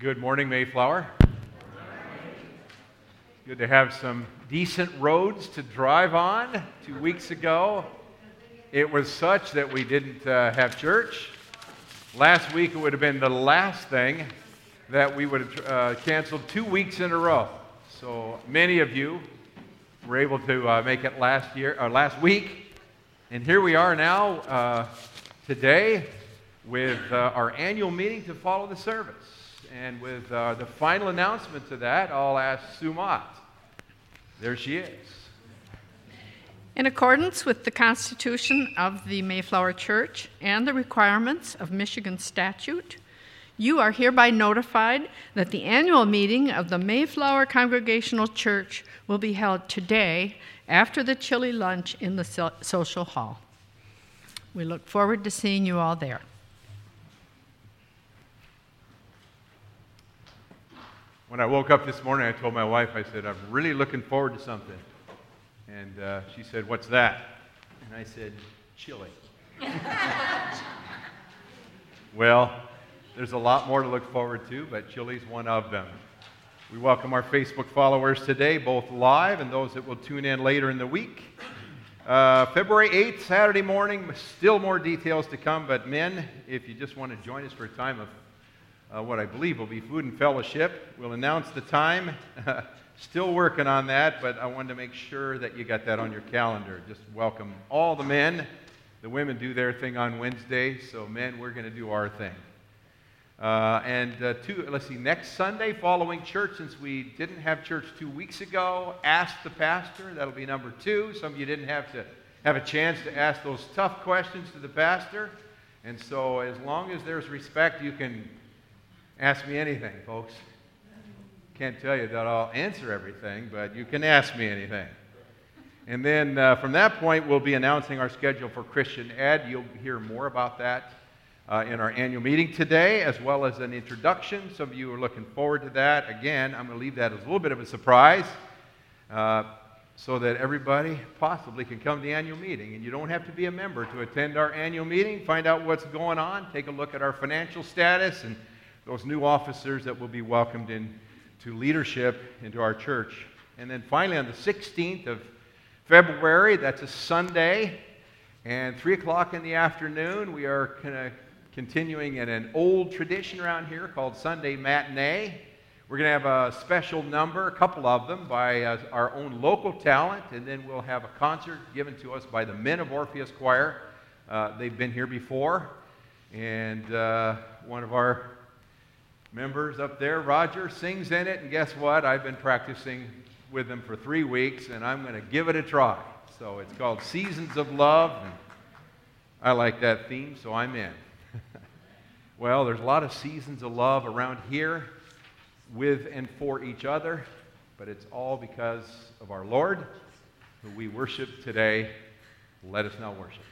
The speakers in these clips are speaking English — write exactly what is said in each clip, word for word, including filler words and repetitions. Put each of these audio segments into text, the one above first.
Good morning, Mayflower. Good to have some decent roads to drive on. Two weeks ago, it was such that we didn't uh, have church. Last week, it would have been the last thing that we would have uh, canceled two weeks in a row. So many of you were able to uh, make it last year or last week, and here we are now uh, today with uh, our annual meeting to follow the service. And with uh, the final announcement to that, I'll ask Sue Mott. There she is. In accordance with the Constitution of the Mayflower Church and the requirements of Michigan statute, you are hereby notified that the annual meeting of the Mayflower Congregational Church will be held today after the chili lunch in the so- social hall. We look forward to seeing you all there. When I woke up this morning, I told my wife, I said, I'm really looking forward to something. And uh, she said, what's that? And I said, chili. Well, there's a lot more to look forward to, but chili's one of them. We welcome our Facebook followers today, both live and those that will tune in later in the week. Uh, February eighth, Saturday morning, still more details to come, but men, if you just want to join us for a time of Uh, what I believe will be food and fellowship. We'll announce the time. Still working on that, but I wanted to make sure that you got that on your calendar. Just welcome all the men. The women do their thing on Wednesday, so men, we're going to do our thing. Uh, and uh, two, let's see, next Sunday following church, since we didn't have church two weeks ago, Ask the Pastor. That'll be number two. Some of you didn't have to have a chance to ask those tough questions to the pastor. And so as long as there's respect, you can ask me anything, folks. Can't tell you that I'll answer everything, but you can ask me anything. And then uh, from that point, we'll be announcing our schedule for Christian Ed. You'll hear more about that uh, in our annual meeting today, as well as an introduction. Some of you are looking forward to that. Again, I'm going to leave that as a little bit of a surprise uh, so that everybody possibly can come to the annual meeting. And you don't have to be a member to attend our annual meeting. Find out what's going on. Take a look at our financial status and those new officers that will be welcomed into leadership into our church. And then finally on the sixteenth of February, that's a Sunday, and three o'clock in the afternoon, we are kind of continuing in an old tradition around here called Sunday Matinee. We're going to have a special number, a couple of them, by uh, our own local talent, and then we'll have a concert given to us by the Men of Orpheus Choir. Uh, they've been here before, and uh, one of our members up there, Roger, sings in it, and guess what? I've been practicing with them for three weeks, and I'm going to give it a try. So it's called Seasons of Love, and I like that theme, so I'm in. Well, there's a lot of seasons of love around here with and for each other, but it's all because of our Lord, who we worship today. Let us now worship.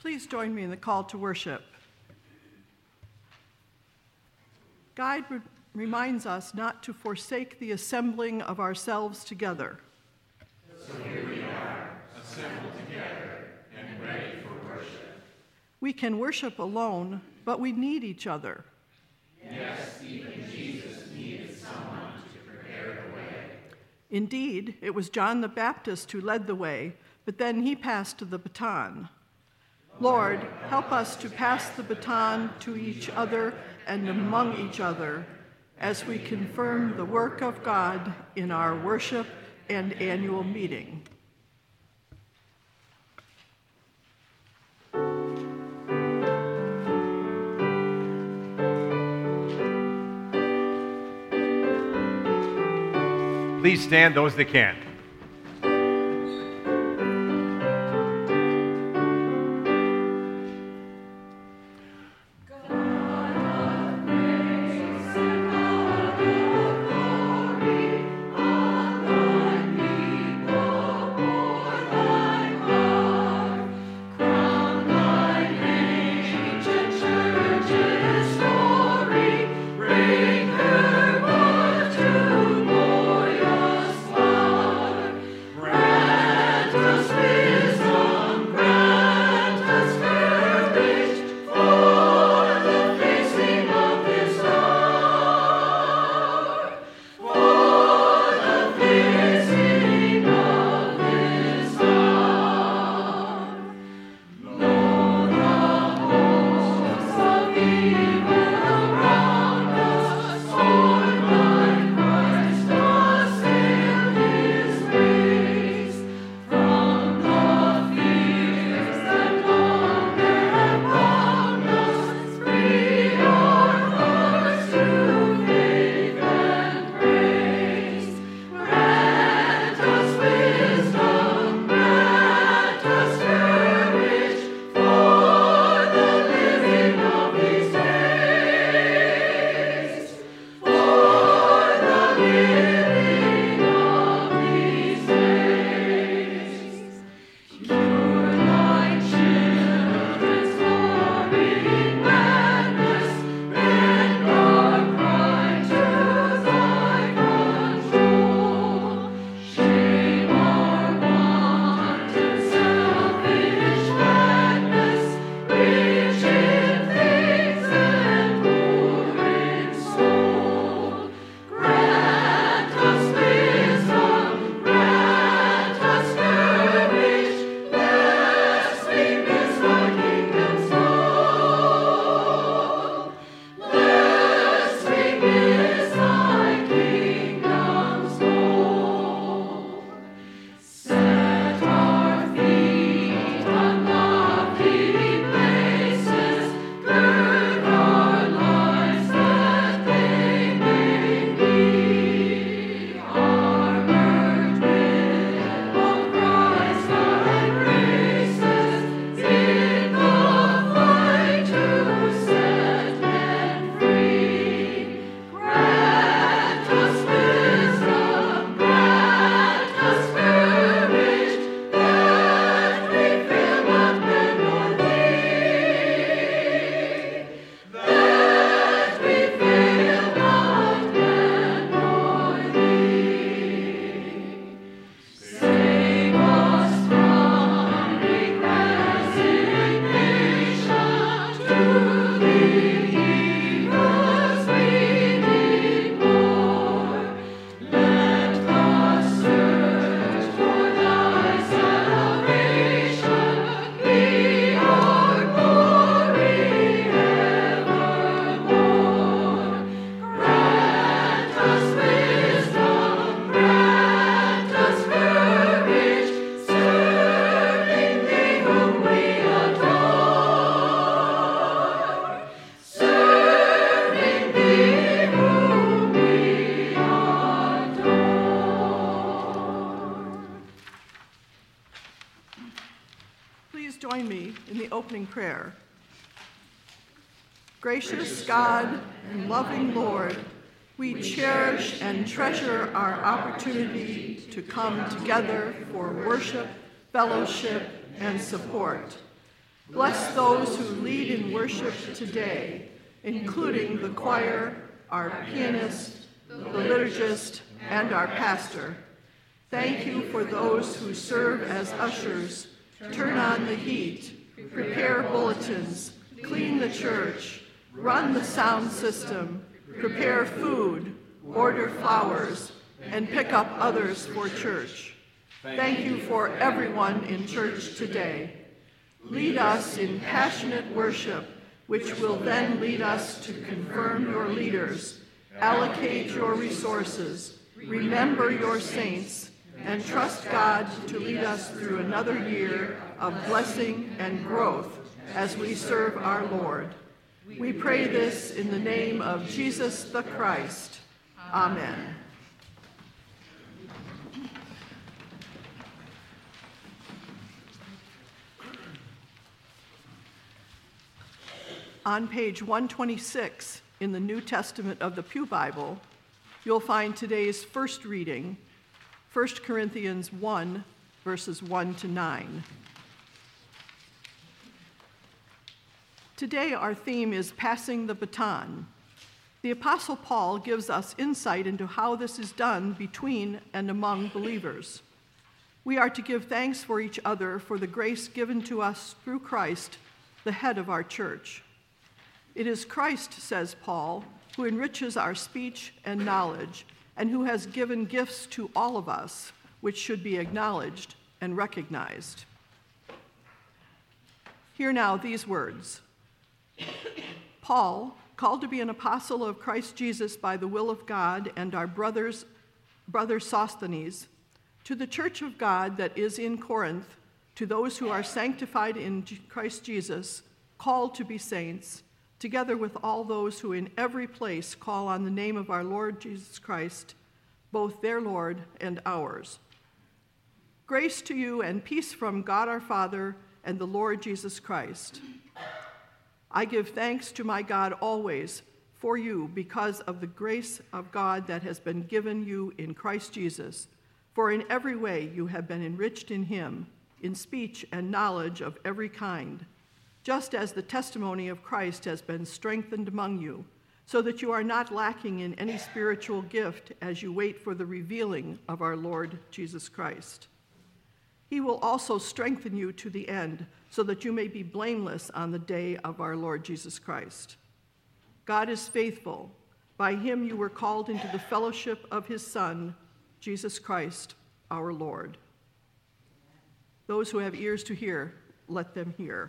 Please join me in the call to worship. God re- reminds us not to forsake the assembling of ourselves together. So here we are, assembled together and ready for worship. We can worship alone, but we need each other. Yes, even Jesus needed someone to prepare the way. Indeed, it was John the Baptist who led the way, but then he passed the baton. Lord, help us to pass the baton to each other and among each other as we confirm the work of God in our worship and annual meeting. Please stand, those that can. join me in the opening prayer. Gracious God and loving Lord, we cherish and treasure our opportunity to come together for worship, fellowship, and support. Bless those who lead in worship today, including the choir, our pianist, the liturgist, and our pastor. Thank you for those who serve as ushers, turn on the heat, prepare bulletins, clean the church, run the sound system, prepare food, order flowers, and pick up others for church. Thank you for everyone in church today. Lead us in passionate worship, which will then lead us to confirm your leaders, allocate your resources, remember your saints, and trust God to lead us through another year of blessing and growth as we serve our Lord. We pray this in the name of Jesus the Christ. Amen. On page one twenty-six in the New Testament of the Pew Bible, you'll find today's first reading, First Corinthians one, verses one to nine. Today our theme is passing the baton. The Apostle Paul gives us insight into how this is done between and among believers. We are to give thanks for each other for the grace given to us through Christ, the head of our church. It is Christ, says Paul, who enriches our speech and knowledge, and who has given gifts to all of us, which should be acknowledged and recognized. Hear now these words. Paul, called to be an apostle of Christ Jesus by the will of God, and our brothers, brother Sosthenes, to the church of God that is in Corinth, to those who are sanctified in Christ Jesus, called to be saints, together with all those who in every place call on the name of our Lord Jesus Christ, both their Lord and ours. Grace to you and peace from God our Father and the Lord Jesus Christ. I give thanks to my God always for you because of the grace of God that has been given you in Christ Jesus, for in every way you have been enriched in him, in speech and knowledge of every kind, just as the testimony of Christ has been strengthened among you, so that you are not lacking in any spiritual gift as you wait for the revealing of our Lord Jesus Christ. He will also strengthen you to the end, so that you may be blameless on the day of our Lord Jesus Christ. God is faithful. By him you were called into the fellowship of his Son, Jesus Christ, our Lord. Those who have ears to hear, let them hear.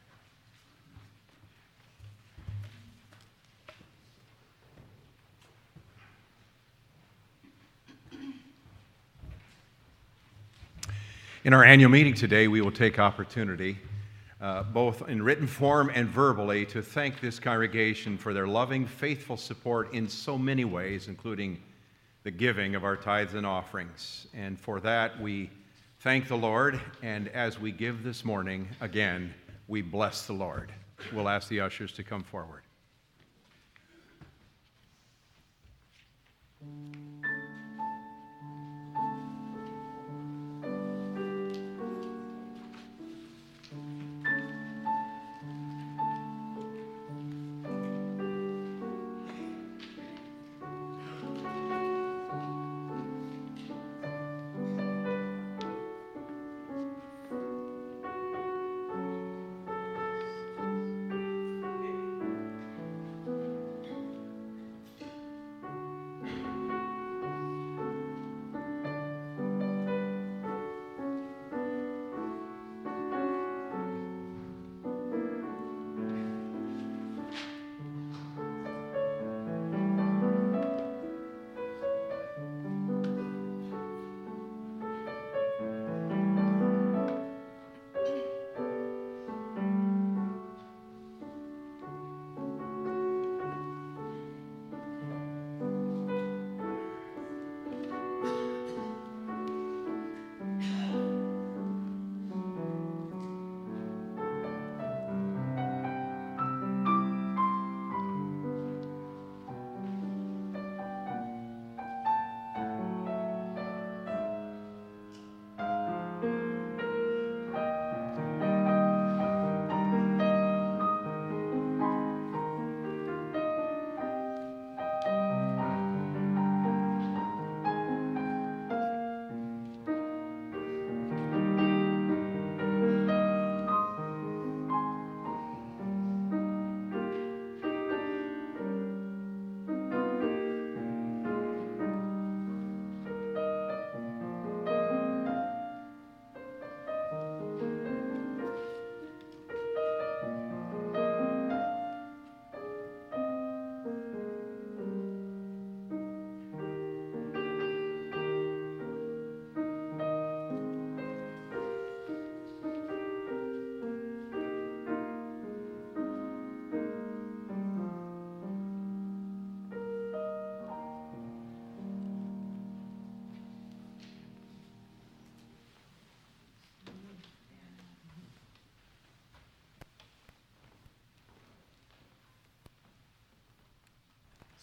In our annual meeting today, we will take opportunity, uh, both in written form and verbally, to thank this congregation for their loving, faithful support in so many ways, including the giving of our tithes and offerings. And for that, we thank the Lord, and as we give this morning, again, we bless the Lord. We'll ask the ushers to come forward.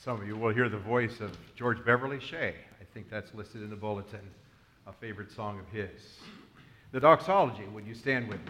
Some of you will hear the voice of George Beverly Shea. I think that's listed in the bulletin, a favorite song of his. The doxology, would you stand with me?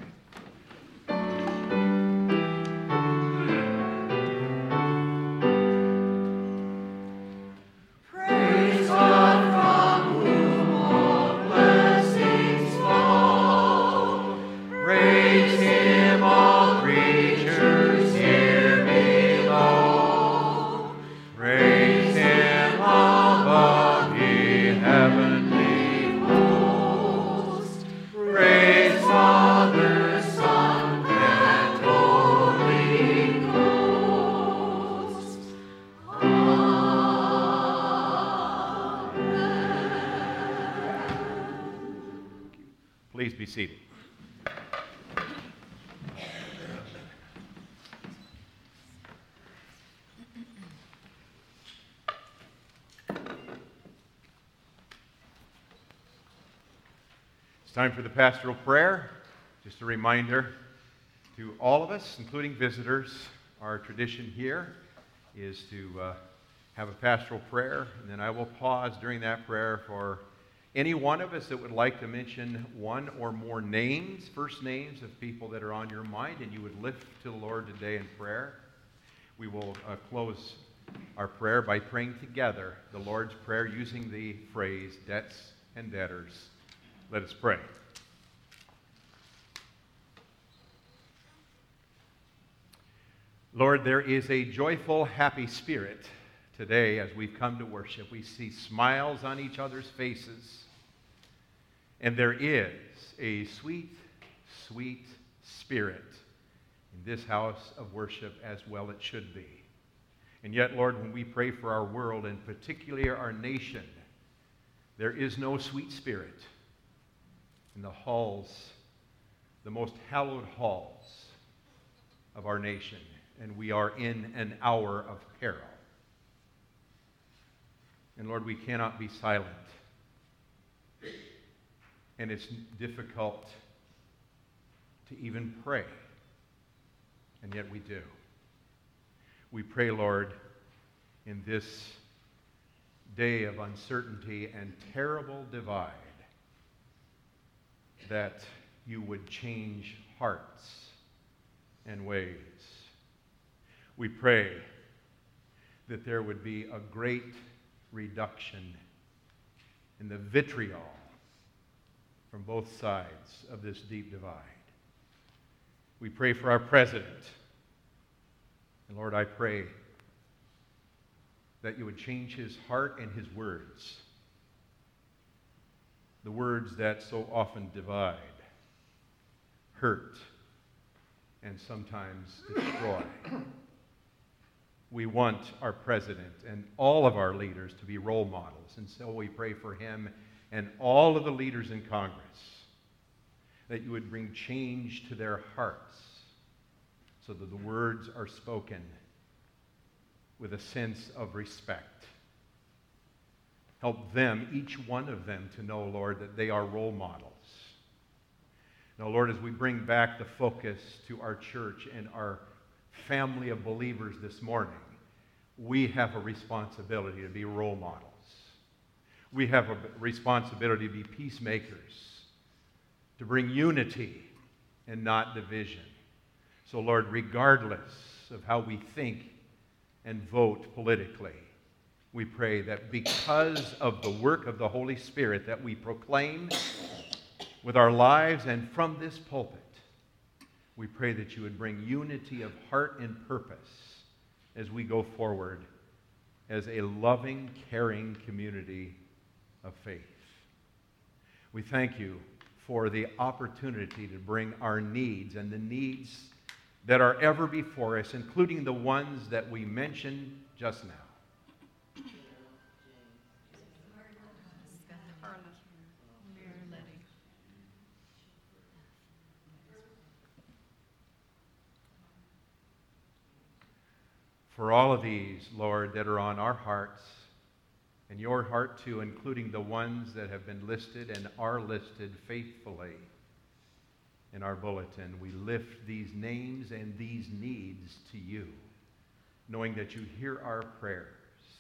Please be seated. It's time for the pastoral prayer. Just a reminder to all of us, including visitors, our tradition here is to uh, have a pastoral prayer, and then I will pause during that prayer for any one of us that would like to mention one or more names, first names of people that are on your mind and you would lift to the Lord today in prayer. We will uh, close our prayer by praying together the Lord's Prayer using the phrase debts and debtors. Let us pray. Lord, there is a joyful, happy spirit today as we've come to worship. We see smiles on each other's faces. And there is a sweet, sweet spirit in this house of worship as well it should be. And yet, Lord, when we pray for our world, and particularly our nation, there is no sweet spirit in the halls, the most hallowed halls of our nation. And we are in an hour of peril. And Lord, we cannot be silent. And it's difficult to even pray. And yet we do. We pray, Lord, in this day of uncertainty and terrible divide, that you would change hearts and ways. We pray that there would be a great reduction in the vitriol from both sides of this deep divide. We pray for our president. And Lord, I pray that you would change his heart and his words, the words that so often divide, hurt, and sometimes destroy. We want our president and all of our leaders to be role models, and so we pray for him and all of the leaders in Congress, that you would bring change to their hearts so that the words are spoken with a sense of respect. Help them, each one of them, to know, Lord, that they are role models. Now, Lord, as we bring back the focus to our church and our family of believers this morning, we have a responsibility to be role models. We have a responsibility to be peacemakers, to bring unity and not division. So, Lord, regardless of how we think and vote politically, we pray that because of the work of the Holy Spirit that we proclaim with our lives and from this pulpit, we pray that you would bring unity of heart and purpose as we go forward as a loving, caring community of faith. We thank you for the opportunity to bring our needs and the needs that are ever before us, including the ones that we mentioned just now. For all of these, Lord, that are on our hearts, and your heart too, including the ones that have been listed and are listed faithfully in our bulletin, we lift these names and these needs to you, knowing that you hear our prayers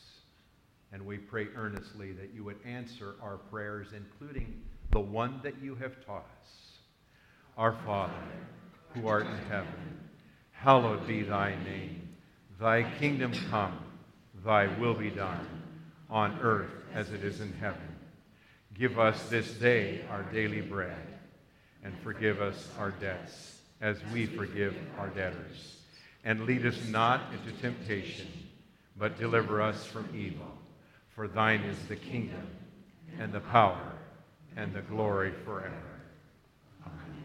And we pray earnestly that you would answer our prayers, including the one that you have taught us. Our Father, who art in heaven, hallowed be thy name. Thy kingdom come, thy will be done, on earth as it is in heaven. Give us this day our daily bread, and forgive us our debts, as we forgive our debtors. And lead us not into temptation, but deliver us from evil. For thine is the kingdom, and the power, and the glory forever. Amen.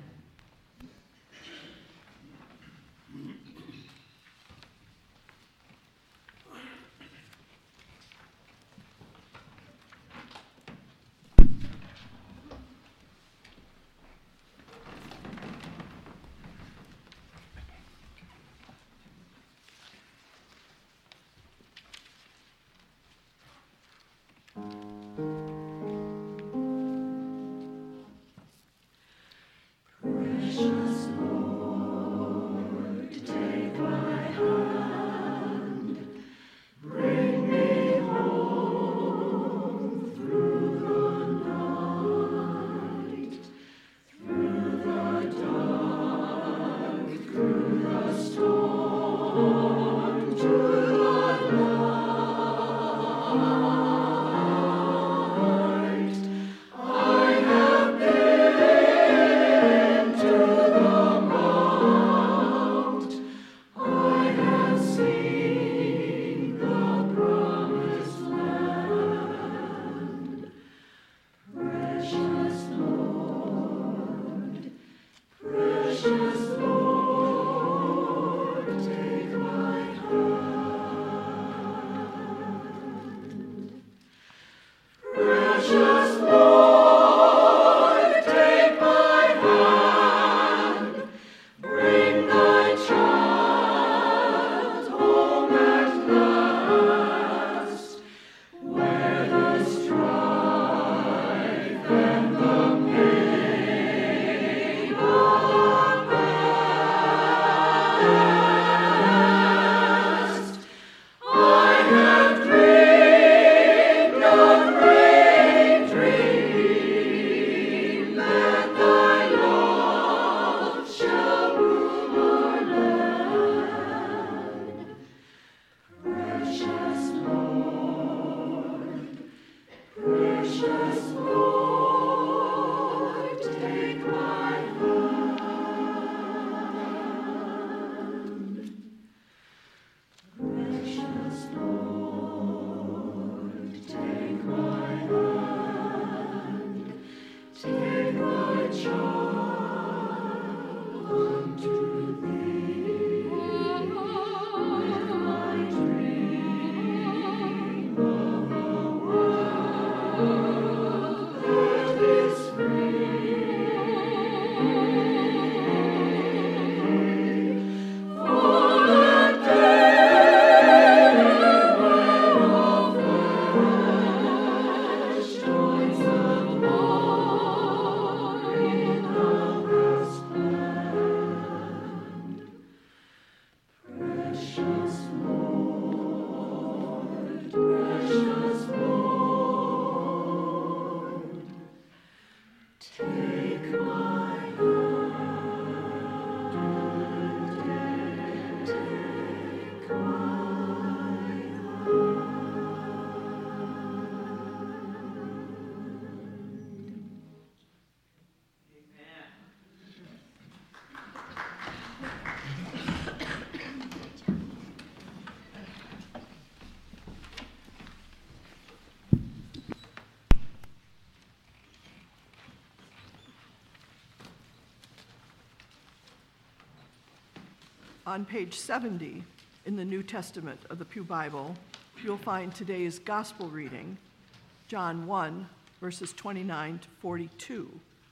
On page seventy in the New Testament of the Pew Bible, you'll find today's gospel reading, John one, verses twenty-nine to forty-two.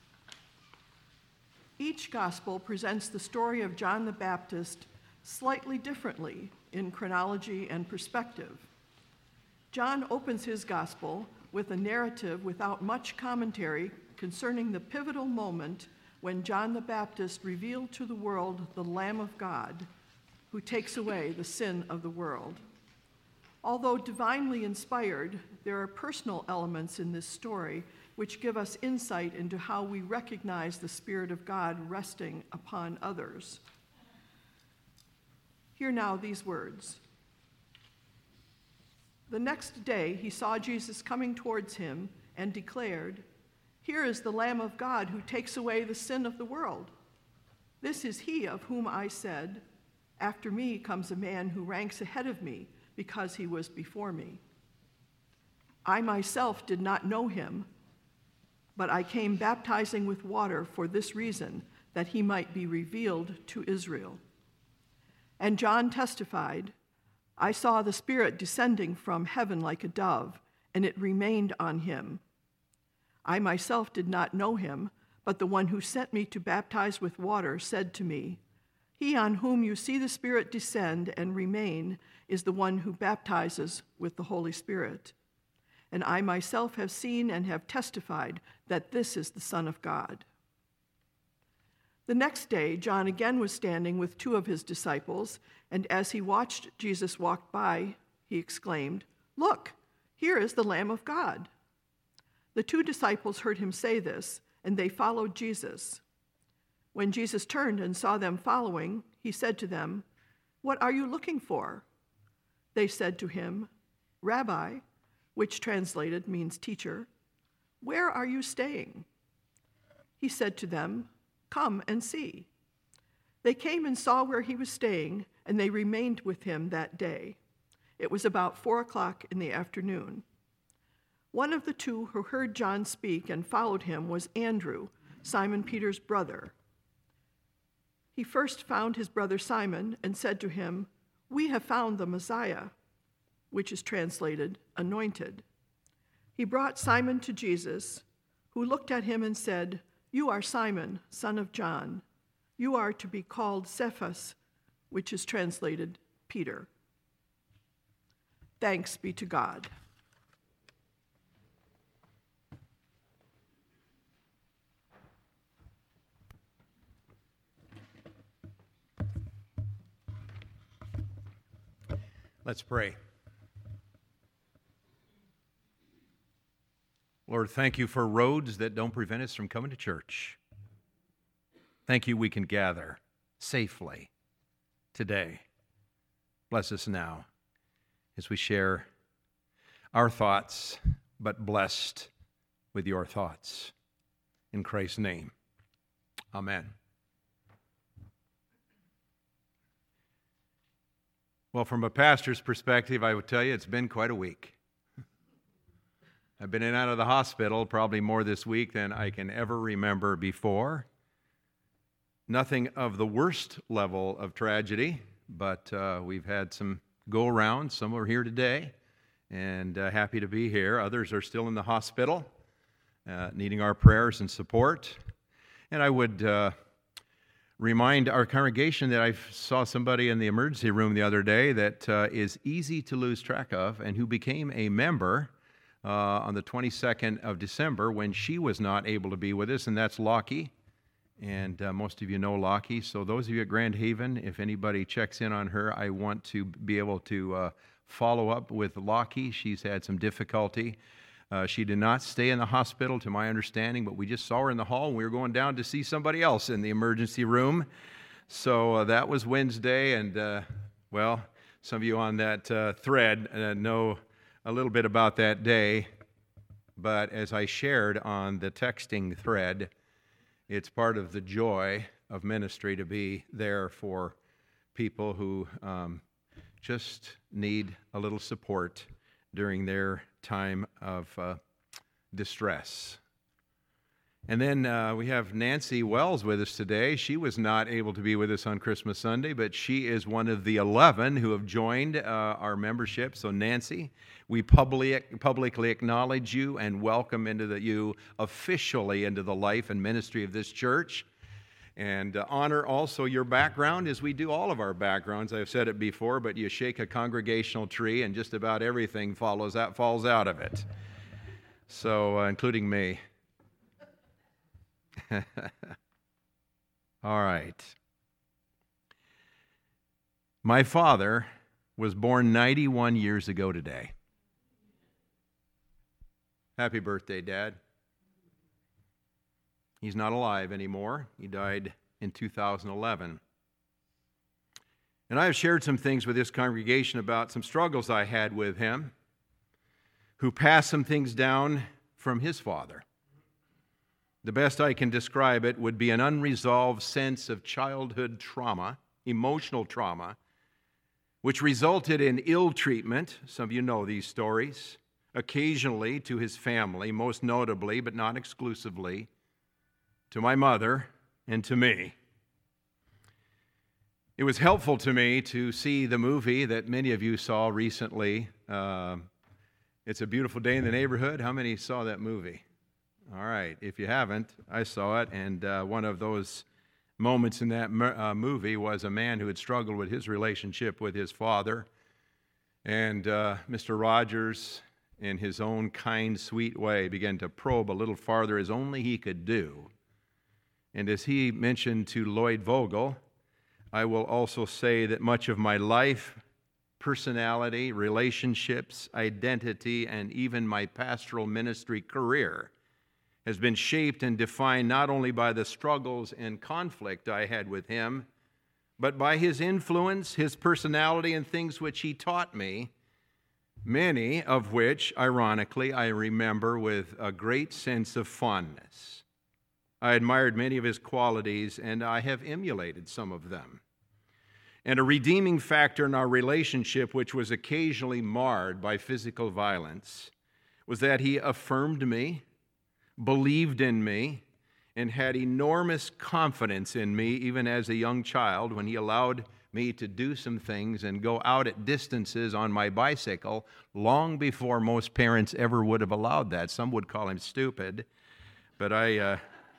Each gospel presents the story of John the Baptist slightly differently in chronology and perspective. John opens his gospel with a narrative without much commentary concerning the pivotal moment when John the Baptist revealed to the world the Lamb of God who takes away the sin of the world. Although divinely inspired, there are personal elements in this story which give us insight into how we recognize the Spirit of God resting upon others. Hear now these words. The next day he saw Jesus coming towards him and declared, "Here is the Lamb of God who takes away the sin of the world. This is he of whom I said, 'After me comes a man who ranks ahead of me because he was before me.' I myself did not know him, but I came baptizing with water for this reason, that he might be revealed to Israel." And John testified, "I saw the Spirit descending from heaven like a dove, and it remained on him. I myself did not know him, but the one who sent me to baptize with water said to me, 'He on whom you see the Spirit descend and remain is the one who baptizes with the Holy Spirit.' And I myself have seen and have testified that this is the Son of God." The next day, John again was standing with two of his disciples, and as he watched Jesus walk by, he exclaimed, "Look, here is the Lamb of God." The two disciples heard him say this, and they followed Jesus. When Jesus turned and saw them following, he said to them, "What are you looking for?" They said to him, "Rabbi," which translated means teacher, "where are you staying?" He said to them, "Come and see." They came and saw where he was staying, and they remained with him that day. It was about four o'clock in the afternoon. One of the two who heard John speak and followed him was Andrew, Simon Peter's brother. He first found his brother Simon and said to him, "We have found the Messiah," which is translated anointed. He brought Simon to Jesus, who looked at him and said, "You are Simon, son of John. You are to be called Cephas," which is translated Peter. Thanks be to God. Let's pray. Lord, thank you for roads that don't prevent us from coming to church. Thank you we can gather safely today. Bless us now as we share our thoughts, but blessed with your thoughts. In Christ's name, amen. Well, from a pastor's perspective, I would tell you it's been quite a week. I've been in and out of the hospital probably more this week than I can ever remember before. Nothing of the worst level of tragedy, but uh, we've had some go-arounds. Some are here today, and uh, happy to be here. Others are still in the hospital, uh, needing our prayers and support. And I would uh, remind our congregation that I saw somebody in the emergency room the other day that uh, is easy to lose track of and who became a member Uh, on the twenty-second of December when she was not able to be with us, and that's Lockie. And uh, most of you know Lockie. So those of you at Grand Haven, if anybody checks in on her, I want to be able to uh, follow up with Lockie. She's had some difficulty. Uh, she did not stay in the hospital, to my understanding, but we just saw her in the hall, and we were going down to see somebody else in the emergency room. So uh, that was Wednesday, and, uh, well, some of you on that uh, thread uh, know a little bit about that day, but as I shared on the texting thread, it's part of the joy of ministry to be there for people who um, just need a little support during their time of uh, distress. And then uh, we have Nancy Wells with us today. She was not able to be with us on Christmas Sunday, but she is one of the eleven who have joined uh, our membership. So Nancy, we publicly, publicly acknowledge you and welcome into the, you officially into the life and ministry of this church. And uh, honor also your background, as we do all of our backgrounds. I've said it before, but you shake a congregational tree and just about everything follows out, falls out of it. So, uh, including me. All right. My father was born ninety-one years ago today. Happy birthday, Dad. He's not alive anymore. He died in two thousand eleven. And I have shared some things with this congregation about some struggles I had with him, who passed some things down from his father. The best I can describe it would be an unresolved sense of childhood trauma, emotional trauma, which resulted in ill treatment. Some of you know these stories. Occasionally to his family, most notably, but not exclusively, to my mother and to me. It was helpful to me to see the movie that many of you saw recently. Uh, It's a Beautiful Day in the Neighborhood. How many saw that movie? All right. If you haven't, I saw it, and uh, one of those moments in that uh, movie was a man who had struggled with his relationship with his father, and uh, Mister Rogers, in his own kind, sweet way, began to probe a little farther as only he could do. And as he mentioned to Lloyd Vogel, I will also say that much of my life, personality, relationships, identity, and even my pastoral ministry career has been shaped and defined not only by the struggles and conflict I had with him, but by his influence, his personality, and things which he taught me, many of which, ironically, I remember with a great sense of fondness. I admired many of his qualities, and I have emulated some of them. And a redeeming factor in our relationship, which was occasionally marred by physical violence, was that he affirmed me, believed in me, and had enormous confidence in me, even as a young child, when he allowed me to do some things and go out at distances on my bicycle long before most parents ever would have allowed that. Some would call him stupid, but I... Uh,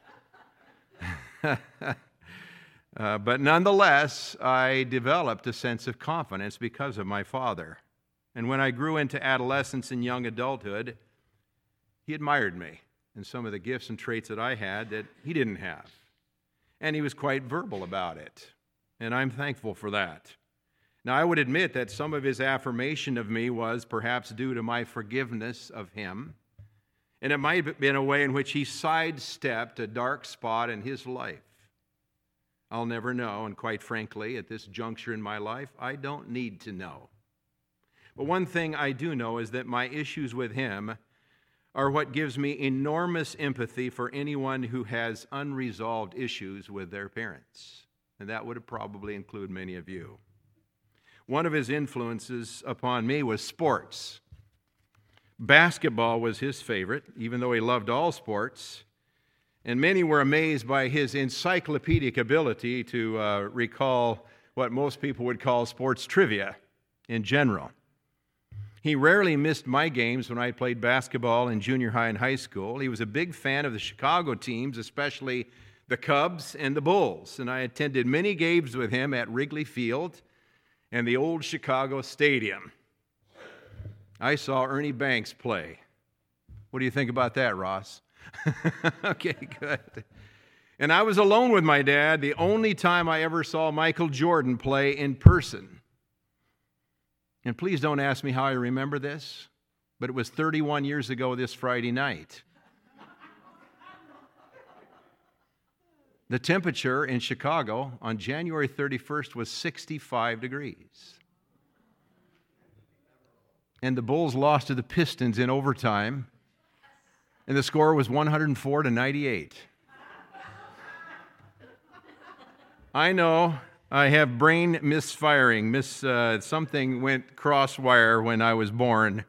uh, but nonetheless, I developed a sense of confidence because of my father. And when I grew into adolescence and young adulthood, he admired me and some of the gifts and traits that I had that he didn't have. And he was quite verbal about it. And I'm thankful for that. Now, I would admit that some of his affirmation of me was perhaps due to my forgiveness of him. And it might have been a way in which he sidestepped a dark spot in his life. I'll never know, and quite frankly, at this juncture in my life, I don't need to know. But one thing I do know is that my issues with him are what gives me enormous empathy for anyone who has unresolved issues with their parents. And that would probably include many of you. One of his influences upon me was sports. Basketball was his favorite, even though he loved all sports. And many were amazed by his encyclopedic ability to uh, recall what most people would call sports trivia in general. He rarely missed my games when I played basketball in junior high and high school. He was a big fan of the Chicago teams, especially the Cubs and the Bulls. And I attended many games with him at Wrigley Field and the old Chicago Stadium. I saw Ernie Banks play. What do you think about that, Ross? Okay, good. And I was alone with my dad the only time I ever saw Michael Jordan play in person. And please don't ask me how I remember this, but it was thirty-one years ago this Friday night. The temperature in Chicago on January thirty-first was sixty-five degrees. And the Bulls lost to the Pistons in overtime, and the score was one hundred four to ninety-eight. I know I have brain misfiring. Miss, uh, something went crosswire when I was born,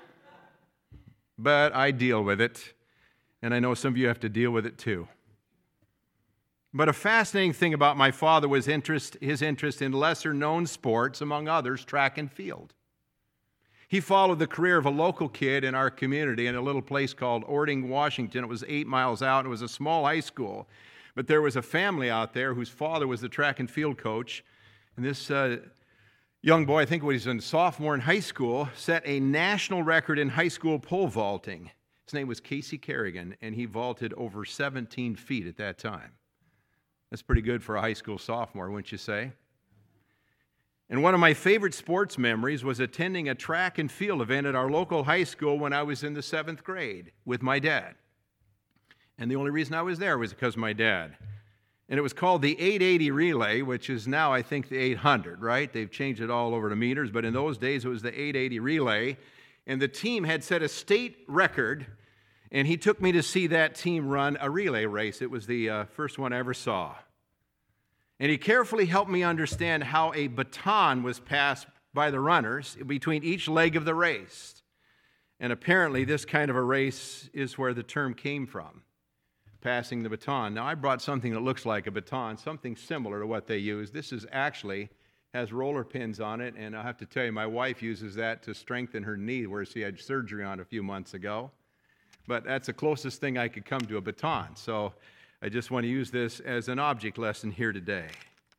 but I deal with it, and I know some of you have to deal with it too. But a fascinating thing about my father was interest, his interest in lesser-known sports, among others, track and field. He followed the career of a local kid in our community in a little place called Orting, Washington. It was eight miles out. It was a small high school. But there was a family out there whose father was the track and field coach. And this uh, young boy, I think he was a sophomore in high school, set a national record in high school pole vaulting. His name was Casey Kerrigan, and he vaulted over seventeen feet at that time. That's pretty good for a high school sophomore, wouldn't you say? And one of my favorite sports memories was attending a track and field event at our local high school when I was in the seventh grade with my dad. And the only reason I was there was because of my dad. And it was called the eight eighty relay, which is now, I think, the eight hundred, right? They've changed it all over to meters, but in those days it was the eight eighty relay. And the team had set a state record, and he took me to see that team run a relay race. It was the uh, first one I ever saw. And he carefully helped me understand how a baton was passed by the runners between each leg of the race. And apparently this kind of a race is where the term came from, passing the baton. Now, I brought something that looks like a baton, something similar to what they use. This is actually has roller pins on it, and I'll have to tell you, my wife uses that to strengthen her knee, where she had surgery on a few months ago. But that's the closest thing I could come to a baton. So I just want to use this as an object lesson here today.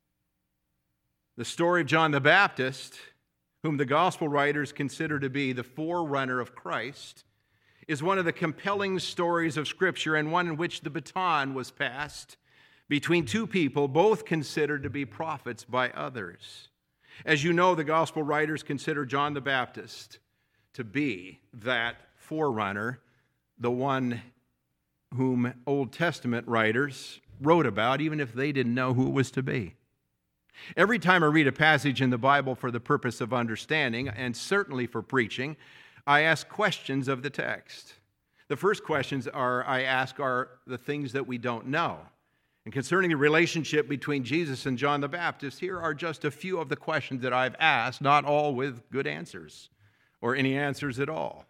The story of John the Baptist, whom the gospel writers consider to be the forerunner of Christ, is one of the compelling stories of Scripture, and one in which the baton was passed between two people, both considered to be prophets by others. As you know, the gospel writers consider John the Baptist to be that forerunner, the one whom Old Testament writers wrote about, even if they didn't know who it was to be. Every time I read a passage in the Bible for the purpose of understanding, and certainly for preaching, I ask questions of the text. The first questions are I ask are the things that we don't know. And concerning the relationship between Jesus and John the Baptist, here are just a few of the questions that I've asked, not all with good answers, or any answers at all.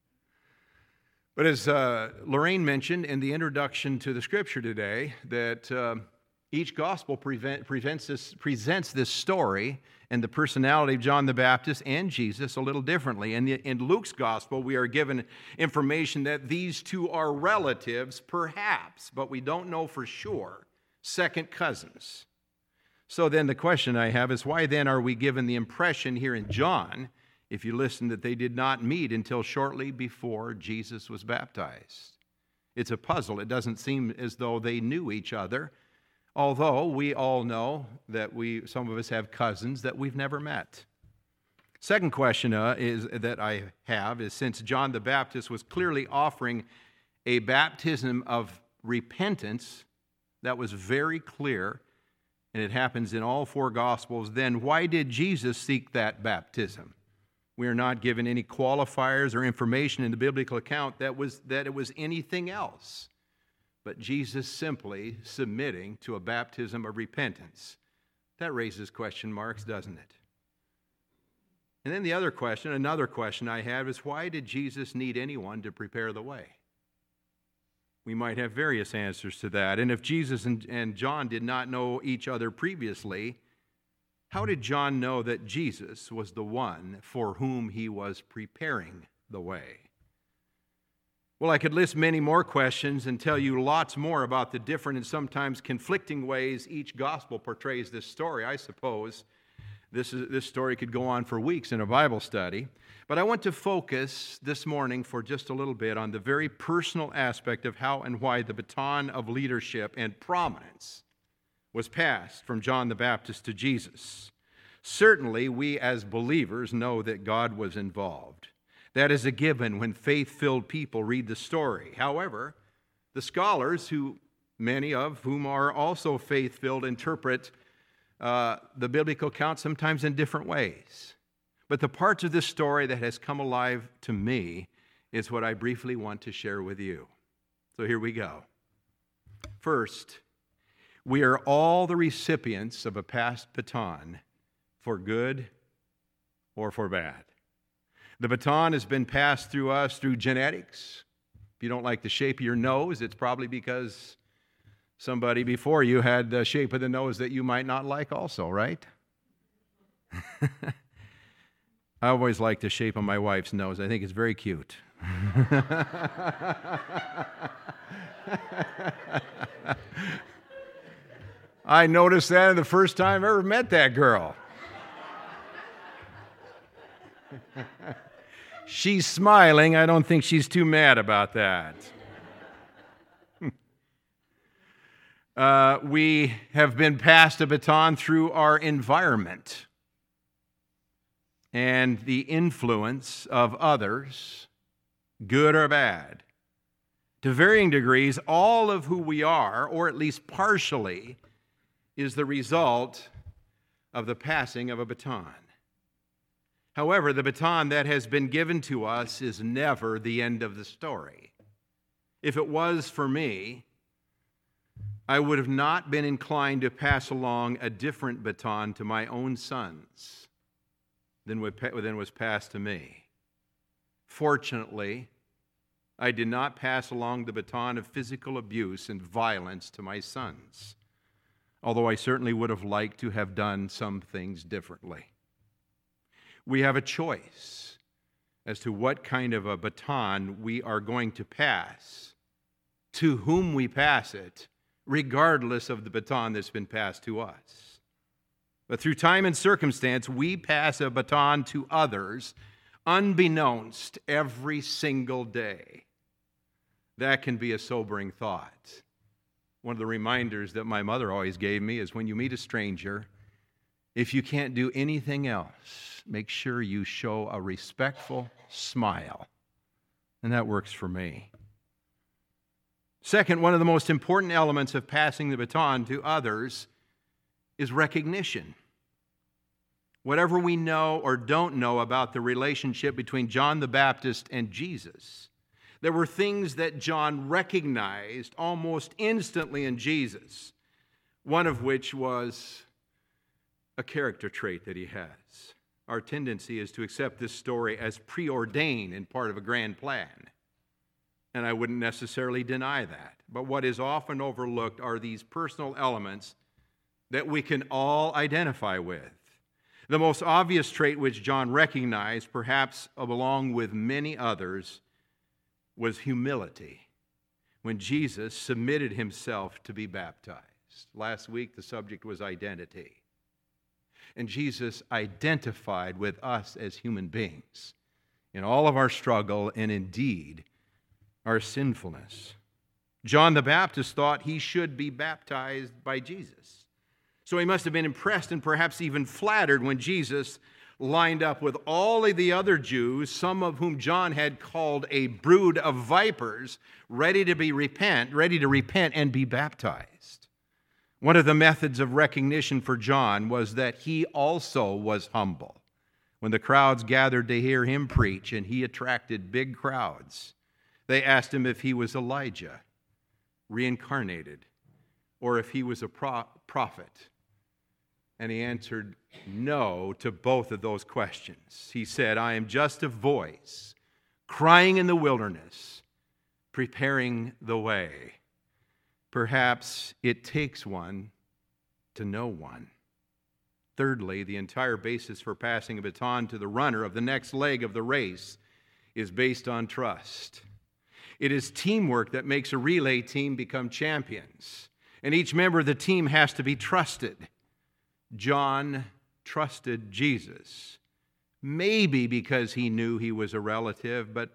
But as uh, Lorraine mentioned in the introduction to the Scripture today, that uh, each gospel prevent, presents, this, presents this story and the personality of John the Baptist and Jesus a little differently. And in Luke's gospel, we are given information that these two are relatives, perhaps, but we don't know for sure, second cousins. So then the question I have is, why then are we given the impression here in John, if you listen, that they did not meet until shortly before Jesus was baptized? It's a puzzle. It doesn't seem as though they knew each other, although we all know that we, some of us have cousins that we've never met. Second question uh, is that I have is, since John the Baptist was clearly offering a baptism of repentance that was very clear, and it happens in all four Gospels, then why did Jesus seek that baptism? We are not given any qualifiers or information in the biblical account that was that it was anything else but Jesus simply submitting to a baptism of repentance. That raises question marks, doesn't it? And then the other question, another question I have is, why did Jesus need anyone to prepare the way? We might have various answers to that. And if Jesus and, and John did not know each other previously, how did John know that Jesus was the one for whom he was preparing the way? Well, I could list many more questions and tell you lots more about the different and sometimes conflicting ways each gospel portrays this story. I suppose this, is, this story could go on for weeks in a Bible study. But I want to focus this morning for just a little bit on the very personal aspect of how and why the baton of leadership and prominence was passed from John the Baptist to Jesus. Certainly, we as believers know that God was involved. That is a given when faith-filled people read the story. However, the scholars, who many of whom are also faith-filled, interpret uh, the biblical account sometimes in different ways. But the parts of this story that has come alive to me is what I briefly want to share with you. So here we go. First, we are all the recipients of a passed baton, for good or for bad. The baton has been passed through us through genetics. If you don't like the shape of your nose, it's probably because somebody before you had the shape of the nose that you might not like also, right? I always like the shape of my wife's nose. I think it's very cute. I noticed that the first time I ever met that girl. She's smiling. I don't think she's too mad about that. uh, we have been passed a baton through our environment. and the influence of others, good or bad. To varying degrees, all of who we are, or at least partially, is the result of the passing of a baton. However, the baton that has been given to us is never the end of the story. If it was for me, I would have not been inclined to pass along a different baton to my own sons than was passed to me. Fortunately, I did not pass along the baton of physical abuse and violence to my sons, although I certainly would have liked to have done some things differently. We have a choice as to what kind of a baton we are going to pass, to whom we pass it, regardless of the baton that's been passed to us. But through time and circumstance, we pass a baton to others unbeknownst every single day. That can be a sobering thought. One of the reminders that my mother always gave me is when you meet a stranger, if you can't do anything else, make sure you show a respectful smile. And that works for me. Second, one of the most important elements of passing the baton to others is recognition. Whatever we know or don't know about the relationship between John the Baptist and Jesus, there were things that John recognized almost instantly in Jesus, one of which was a character trait that he has. Our tendency is to accept this story as preordained and part of a grand plan. And I wouldn't necessarily deny that. But what is often overlooked are these personal elements that we can all identify with. The most obvious trait which John recognized, perhaps along with many others, was humility. When Jesus submitted himself to be baptized. Last week, the subject was identity. And Jesus identified with us as human beings in all of our struggle and indeed our sinfulness. John the Baptist thought he should be baptized by Jesus. So he must have been impressed and perhaps even flattered when Jesus lined up with all of the other Jews, some of whom John had called a brood of vipers, ready to be repent, ready to repent and be baptized. One of the methods of recognition for John was that he also was humble. When the crowds gathered to hear him preach, and he attracted big crowds, they asked him if he was Elijah, reincarnated, or if he was a pro- prophet. And he answered no to both of those questions. He said, I am just a voice crying in the wilderness, preparing the way. Perhaps it takes one to know one. Thirdly, the entire basis for passing a baton to the runner of the next leg of the race is based on trust. It is teamwork that makes a relay team become champions, and each member of the team has to be trusted. John trusted Jesus, maybe because he knew he was a relative, but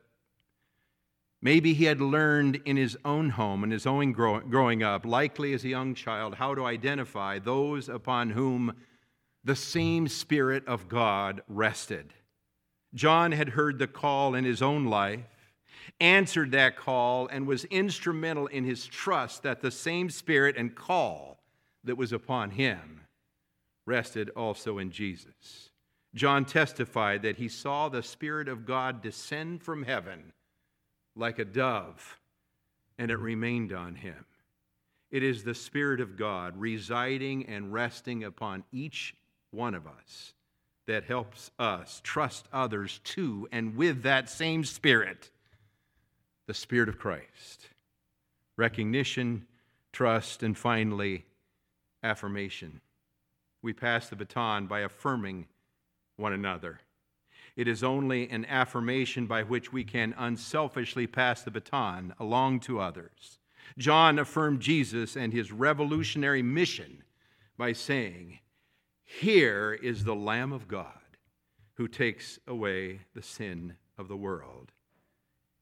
maybe he had learned in his own home, in his own grow- growing up, likely as a young child, how to identify those upon whom the same Spirit of God rested. John had heard the call in his own life, answered that call, and was instrumental in his trust that the same Spirit and call that was upon him rested also in Jesus. John testified that he saw the Spirit of God descend from heaven like a dove, and it remained on him. It is the Spirit of God residing and resting upon each one of us that helps us trust others to and with that same Spirit, the Spirit of Christ. Recognition, trust, and finally, affirmation. We pass the baton by affirming one another. It is only an affirmation by which we can unselfishly pass the baton along to others. John affirmed Jesus and his revolutionary mission by saying, "Here is the Lamb of God who takes away the sin of the world."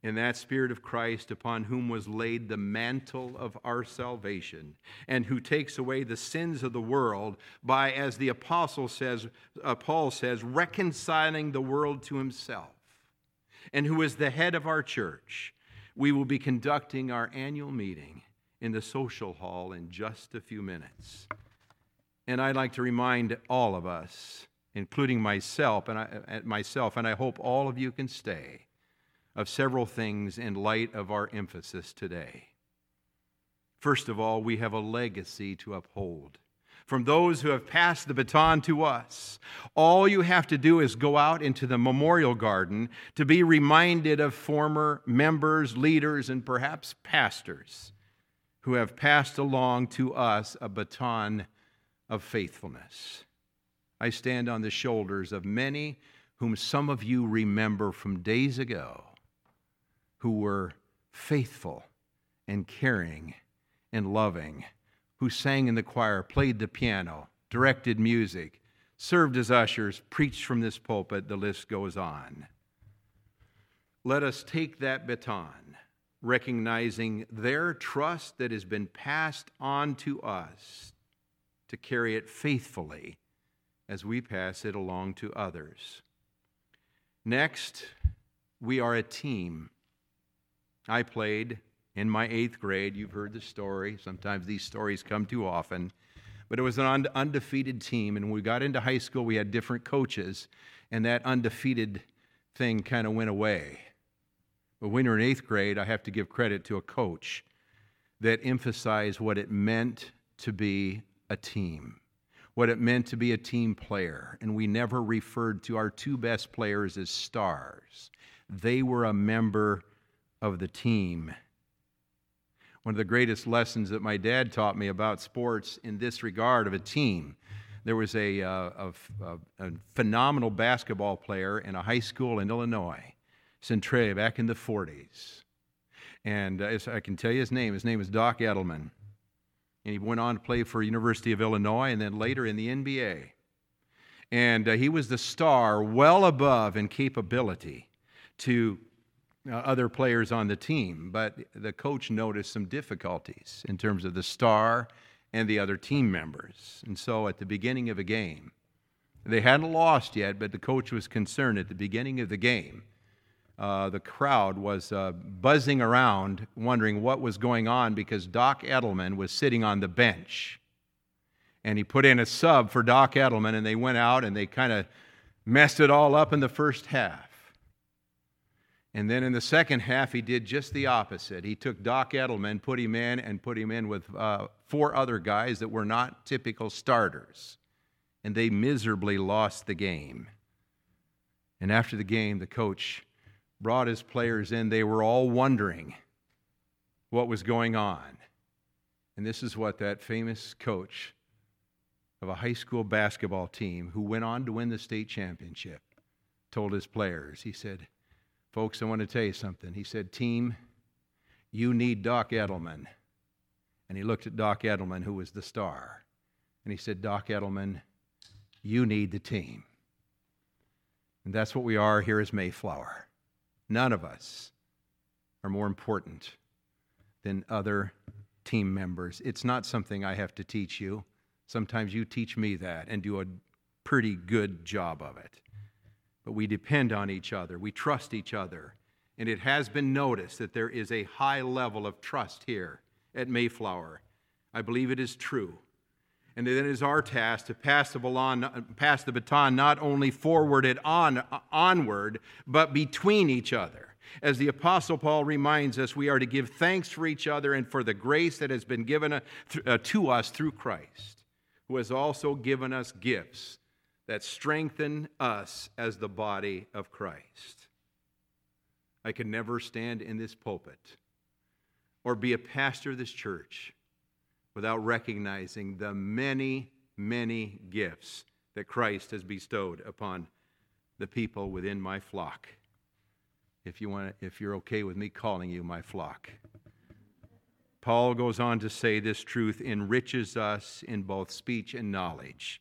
in that Spirit of Christ upon whom was laid the mantle of our salvation, and who takes away the sins of the world by, as the apostle says, uh, Paul says, reconciling the world to himself, and who is the head of our church. We will be conducting our annual meeting in the social hall in just a few minutes. And I'd like to remind all of us, including myself, and I, myself, and I hope all of you can stay, of several things in light of our emphasis today. First of all, we have a legacy to uphold. From those who have passed the baton to us, all you have to do is go out into the memorial garden to be reminded of former members, leaders, and perhaps pastors who have passed along to us a baton of faithfulness. I stand on the shoulders of many whom some of you remember from days ago, who were faithful and caring and loving, who sang in the choir, played the piano, directed music, served as ushers, preached from this pulpit, the list goes on. Let us take that baton, recognizing their trust that has been passed on to us, to carry it faithfully as we pass it along to others. Next, we are a team. I played in my eighth grade. You've heard the story. Sometimes these stories come too often. But it was an undefeated team, and when we got into high school, we had different coaches, and that undefeated thing kind of went away. But when you're in eighth grade, I have to give credit to a coach that emphasized what it meant to be a team, what it meant to be a team player. And we never referred to our two best players as stars. They were a member of the team. One of the greatest lessons that my dad taught me about sports in this regard of a team, there was a, uh, a, a phenomenal basketball player in a high school in Illinois, Centralia, back in the forties. And uh, I can tell you his name. His name is Doc Edelman. And he went on to play for University of Illinois and then later in the N B A. And uh, he was the star, well above in capability to uh, other players on the team. But the coach noticed some difficulties in terms of the star and the other team members. And so at the beginning of a game, they hadn't lost yet, but the coach was concerned at the beginning of the game. Uh, the crowd was uh, buzzing around, wondering what was going on because Doc Edelman was sitting on the bench. And he put in a sub for Doc Edelman, and they went out and they kind of messed it all up in the first half. And then in the second half, he did just the opposite. He took Doc Edelman, put him in, and put him in with uh, four other guys that were not typical starters. And they miserably lost the game. And after the game, the coach brought his players in. They were all wondering what was going on. And this is what that famous coach of a high school basketball team who went on to win the state championship told his players. He said, "Folks, I want to tell you something." He said, "Team, you need Doc Edelman." And he looked at Doc Edelman, who was the star. And he said, "Doc Edelman, you need the team." And that's what we are here as Mayflower. None of us are more important than other team members. It's not something I have to teach you. Sometimes you teach me that and do a pretty good job of it. But we depend on each other. We trust each other. And it has been noticed that there is a high level of trust here at Mayflower. I believe it is true. And then it is our task to pass the baton, pass the baton not only forward and on, onward, but between each other. As the Apostle Paul reminds us, we are to give thanks for each other and for the grace that has been given to us through Christ, who has also given us gifts that strengthen us as the body of Christ. I could never stand in this pulpit or be a pastor of this church without recognizing the many, many gifts that Christ has bestowed upon the people within my flock. If you want, if you're okay with me calling you my flock. Paul goes on to say this truth enriches us in both speech and knowledge.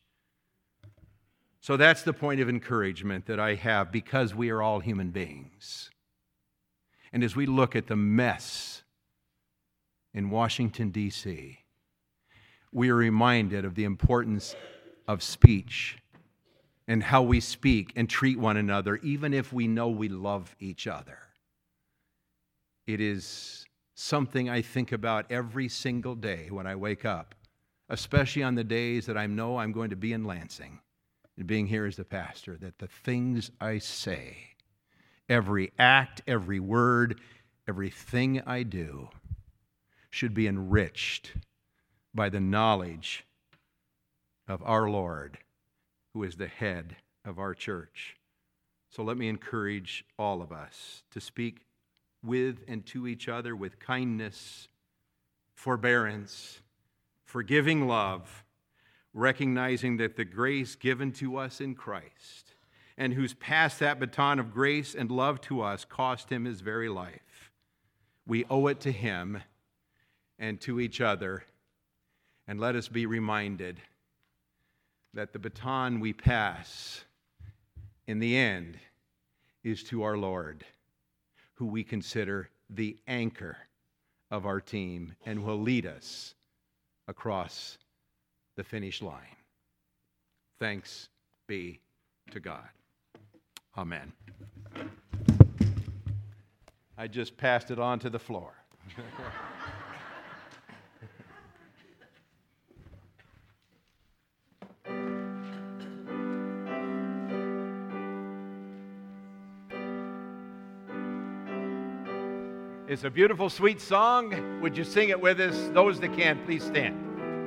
So that's the point of encouragement that I have, because we are all human beings. And as we look at the mess in Washington, D C, we are reminded of the importance of speech and how we speak and treat one another, even if we know we love each other. It is something I think about every single day when I wake up, especially on the days that I know I'm going to be in Lansing and being here as the pastor, that the things I say, every act, every word, everything I do should be enriched by the knowledge of our Lord, who is the head of our church. So let me encourage all of us to speak with and to each other with kindness, forbearance, forgiving love, recognizing that the grace given to us in Christ, and who's passed that baton of grace and love to us, cost him his very life. We owe it to him and to each other, and let us be reminded that the baton we pass in the end is to our Lord, who we consider the anchor of our team and will lead us across the finish line. Thanks be to God. Amen. I just passed it on to the floor. It's a beautiful, sweet song. Would you sing it with us? Those that can, please stand.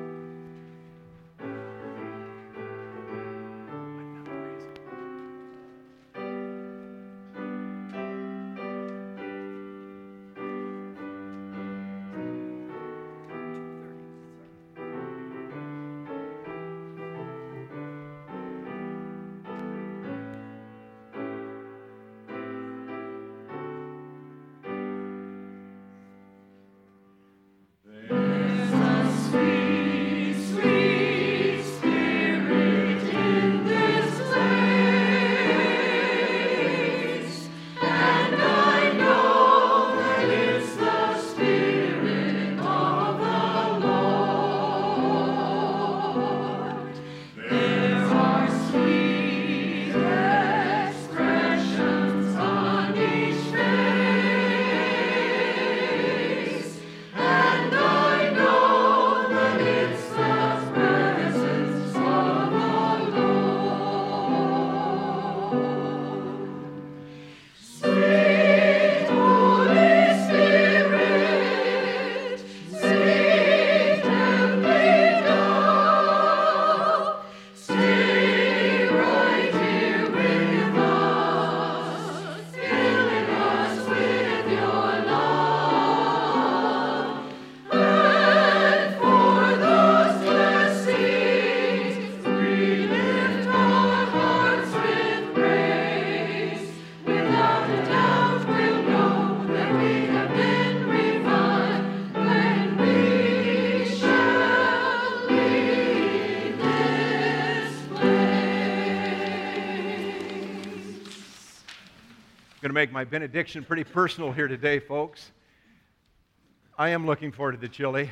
I'm going to make my benediction pretty personal here today, folks. I am looking forward to the chili.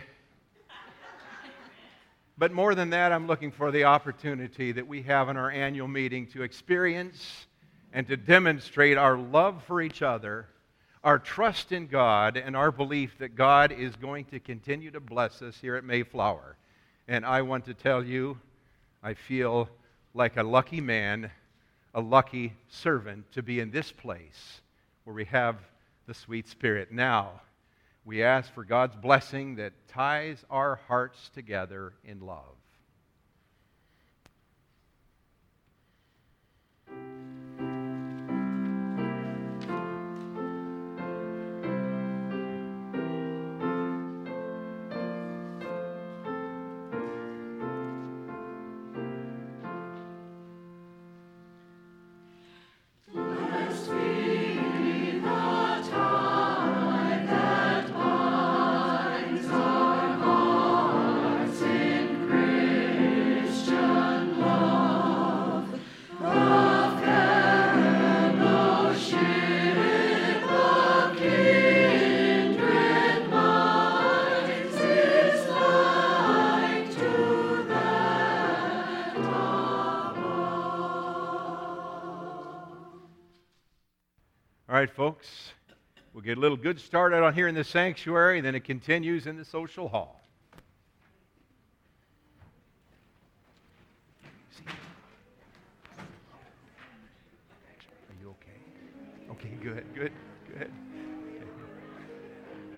But more than that, I'm looking for the opportunity that we have in our annual meeting to experience and to demonstrate our love for each other, our trust in God, and our belief that God is going to continue to bless us here at Mayflower. And I want to tell you, I feel like a lucky man, a lucky servant to be in this place where we have the sweet Spirit. Now, we ask for God's blessing that ties our hearts together in love. Grace. right, folks. We'll get a little good start out on here in the sanctuary, then it continues in the social hall. Are you okay? Okay, good, good, good.